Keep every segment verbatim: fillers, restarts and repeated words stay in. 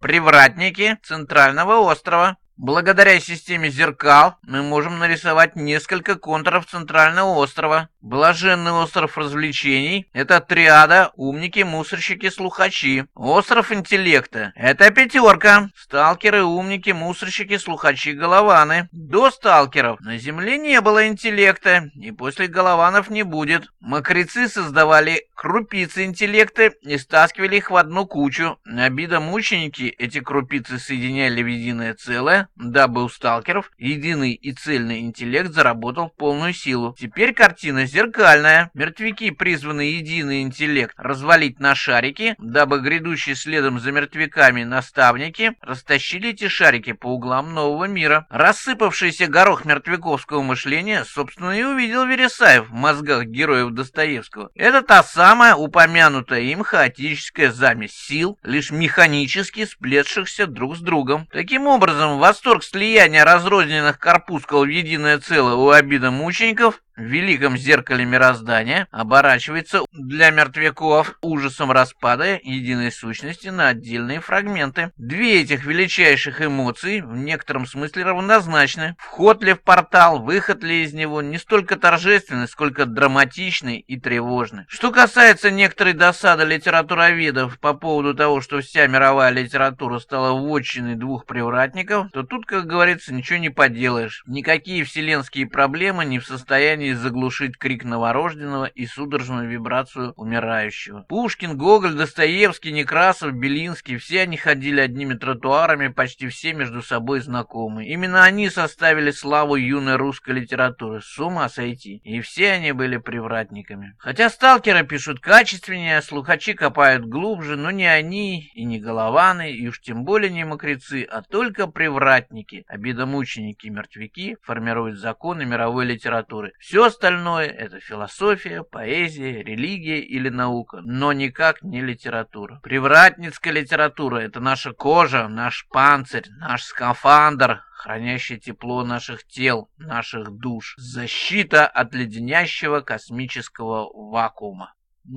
Привратники Центрального острова. Благодаря системе зеркал мы можем нарисовать несколько контуров Центрального острова. Блаженный остров развлечений – это триада умники, мусорщики, слухачи. Остров интеллекта – это пятерка. Сталкеры, умники, мусорщики, слухачи, голованы. До сталкеров на Земле не было интеллекта, и после голованов не будет. Мокрецы создавали крупицы интеллекта и стаскивали их в одну кучу. Обида-мученики эти крупицы соединяли в единое целое, дабы у сталкеров единый и цельный интеллект заработал в полную силу. Теперь картина зеркальная. Мертвяки призваны единый интеллект развалить на шарики, дабы грядущие следом за мертвяками наставники растащили эти шарики по углам нового мира. Рассыпавшийся горох мертвяковского мышления, собственно, и увидел Вересаев в мозгах героев Достоевского. Это та самая упомянутая им хаотическая замесь сил, лишь механически сплетшихся друг с другом. Таким образом, восторг слияния разрозненных корпускул в единое целое у обида-мучеников в великом зеркале мироздания оборачивается для мертвяков ужасом распада единой сущности на отдельные фрагменты. Две этих величайших эмоции в некотором смысле равнозначны. Вход ли в портал, выход ли из него не столько торжественный, сколько драматичный и тревожный. Что касается некоторой досады литературоведов по поводу того, что вся мировая литература стала вотчиной двух привратников, то тут, как говорится, ничего не поделаешь. Никакие вселенские проблемы не в состоянии заглушить крик новорожденного и судорожную вибрацию умирающего. Пушкин, Гоголь, Достоевский, Некрасов, Белинский — все они ходили одними тротуарами, почти все между собой знакомы. Именно они составили славу юной русской литературы. С ума сойти. И все они были привратниками. Хотя сталкеры пишут качественнее, слухачи копают глубже, но не они и не голованы, и уж тем более не мокрецы, а только привратники, обидомученики, мертвяки формируют законы мировой литературы. Все остальное — это философия, поэзия, религия или наука, но никак не литература. Привратницкая литература — это наша кожа, наш панцирь, наш скафандр, хранящий тепло наших тел, наших душ. Защита от леденящего космического вакуума.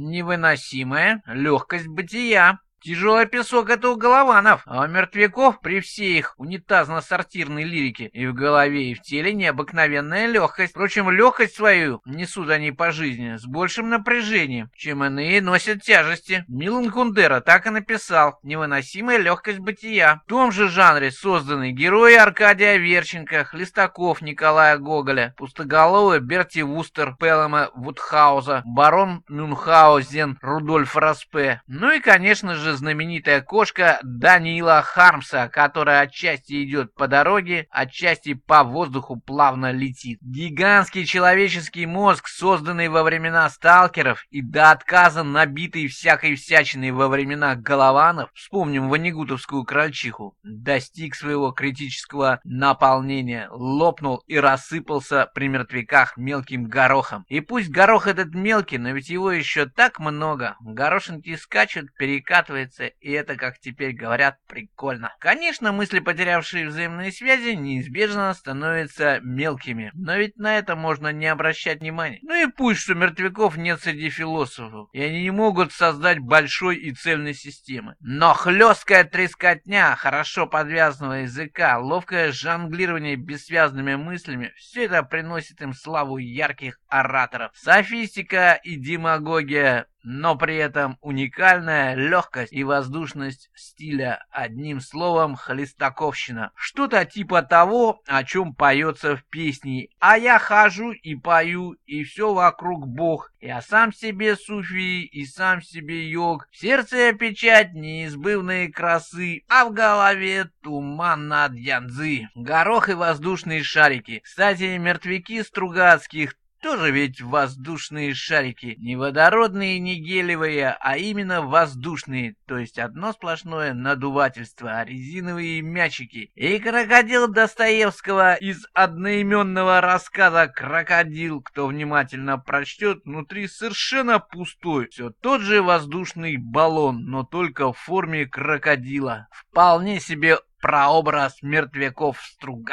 Невыносимая легкость бытия. Тяжелый песок — это у голованов, а у мертвяков при всей их унитазно-сортирной лирике и в голове, и в теле необыкновенная легкость. Впрочем, легкость свою несут они по жизни с большим напряжением, чем иные носят тяжести. Милан Кундера так и написал «Невыносимая легкость бытия». В том же жанре созданы герои Аркадия Аверченко, Хлестаков Николая Гоголя, Пустоголовый Берти Вустер, Пелема Вудхауза, барон Мюнхгаузен Рудольф Распе, ну и, конечно же, знаменитая кошка Даниила Хармса, которая отчасти идет по дороге, отчасти по воздуху плавно летит. Гигантский человеческий мозг, созданный во времена сталкеров и до отказа набитый всякой всячиной во времена голованов, вспомним ванигутовскую крольчиху, достиг своего критического наполнения, лопнул и рассыпался при мертвяках мелким горохом. И пусть горох этот мелкий, но ведь его еще так много. Горошинки скачут, перекатывают, и это, как теперь говорят, прикольно. Конечно, мысли, потерявшие взаимные связи, неизбежно становятся мелкими, но ведь на это можно не обращать внимания. Ну и пусть, что мертвяков нет среди философов, и они не могут создать большой и цельной системы. Но хлесткая трескотня хорошо подвязанного языка, ловкое жонглирование бессвязными мыслями — все это приносит им славу ярких ораторов. Софистика и демагогия, но при этом уникальная легкость и воздушность стиля, одним словом, хлестаковщина. Что-то типа того, о чем поется в песне «А я хожу и пою, и все вокруг Бог, я сам себе суфий и сам себе йог, в сердце печать неизбывной красы, а в голове туман над Янцзы». Горох и воздушные шарики. Кстати, мертвяки Стругацких тоже ведь воздушные шарики. Не водородные, не гелевые, а именно воздушные. То есть одно сплошное надувательство, а резиновые мячики. И крокодил Достоевского из одноименного рассказа «Крокодил», кто внимательно прочтет, внутри совершенно пустой. Все тот же воздушный баллон, но только в форме крокодила. Вполне себе прообраз мертвяков Стругацких.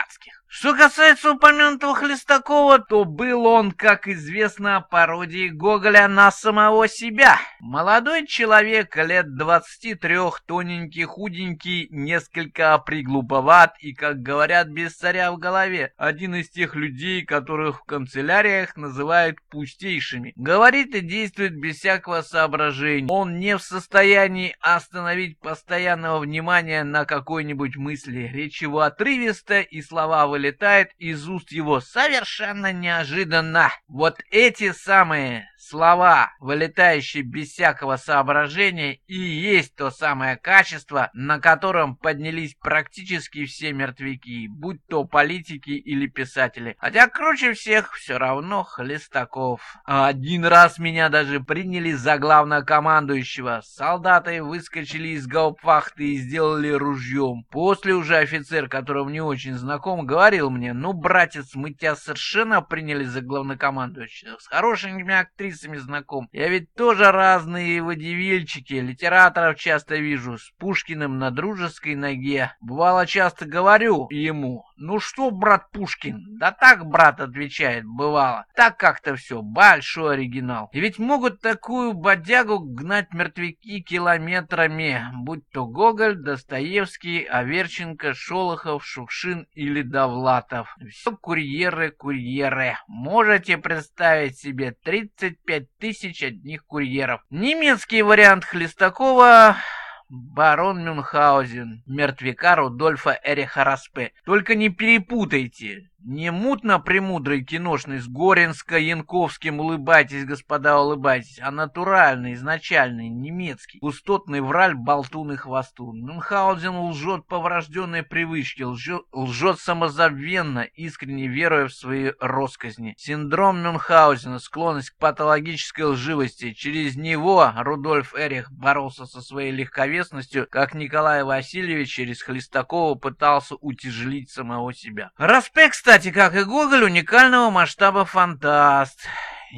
Что касается упомянутого Хлестакова, то был он, как известно, пародией Гоголя на самого себя. Молодой человек, лет двадцати трех, тоненький, худенький, несколько приглуповат и, как говорят, без царя в голове. Один из тех людей, которых в канцеляриях называют пустейшими. Говорит и действует без всякого соображения. Он не в состоянии остановить постоянного внимания на какой-нибудь мысли. Речь его отрывиста, и слова вылетают из уст его совершенно неожиданно. Вот эти самые слова, вылетающие без всякого соображения, и есть то самое качество, на котором поднялись практически все мертвяки, будь то политики или писатели. Хотя круче всех все равно Хлестаков. Один раз меня даже приняли за главнокомандующего. Солдаты выскочили из гауптвахты и сделали ружьем. После уже офицер, которого не очень знаком, говорил мне: ну, братец, мы тебя совершенно приняли за главнокомандующего. С хорошими актрисами знаком. Я ведь тоже разные водевильчики, литераторов часто вижу, с Пушкиным на дружеской ноге. Бывало, часто говорю ему: ну что, брат Пушкин? Да так, брат, отвечает, бывало. Так как-то все, большой оригинал. И ведь могут такую бодягу гнать мертвяки километрами, будь то Гоголь, Достоевский, Аверченко, Шолохов, Шукшин или Довлатов. Все курьеры, курьеры. Можете представить себе тридцать пять тысяч одних курьеров. Немецкий вариант Хлестакова — барон Мюнхгаузен, мертвяка Рудольфа Эриха Распе. Только не перепутайте. Не мутно-премудрый киношный с Горенско-Янковским «Улыбайтесь, господа, улыбайтесь», а натуральный, изначальный, немецкий, пустотный враль, болтун и хвостун. Мюнхгаузен лжет по врожденной привычке, лжет, лжет самозабвенно, искренне веруя в свои россказни. Синдром Мюнхгаузена, склонность к патологической лживости. Через него Рудольф Эрих боролся со своей легковесностью, как Николай Васильевич через Хлестакова пытался утяжелить самого себя. Распе, кстати, Кстати, как и Гоголь, уникального масштаба фантаст.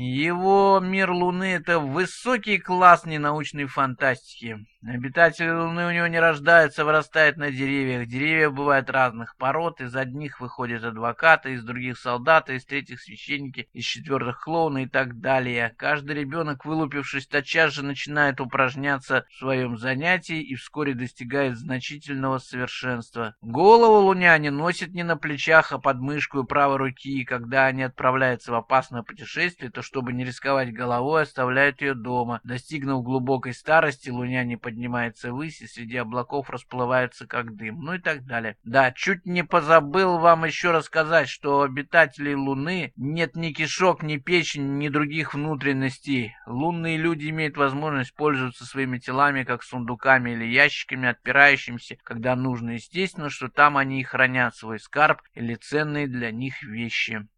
Его «Мир Луны» — это высокий класс ненаучной фантастики. Обитатели Луны у него не рождаются, вырастают на деревьях. Деревья бывают разных пород. Из одних выходят адвокаты, из других солдаты, из третьих священники, из четвертых клоуны и так далее. Каждый ребенок, вылупившись, тотчас же начинает упражняться в своем занятии и вскоре достигает значительного совершенства. Голову луняне носят не на плечах, а под мышку и правой руки, и когда они отправляются в опасное путешествие, то, чтобы не рисковать головой, оставляют ее дома. Достигнув глубокой старости, луняне поднимается ввысь и среди облаков расплывается как дым, ну и так далее. Да, чуть не позабыл вам еще рассказать, что у обитателей Луны нет ни кишок, ни печени, ни других внутренностей. Лунные люди имеют возможность пользоваться своими телами как сундуками или ящиками, отпирающимися, когда нужно. Естественно, что там они и хранят свой скарб или ценные для них вещи.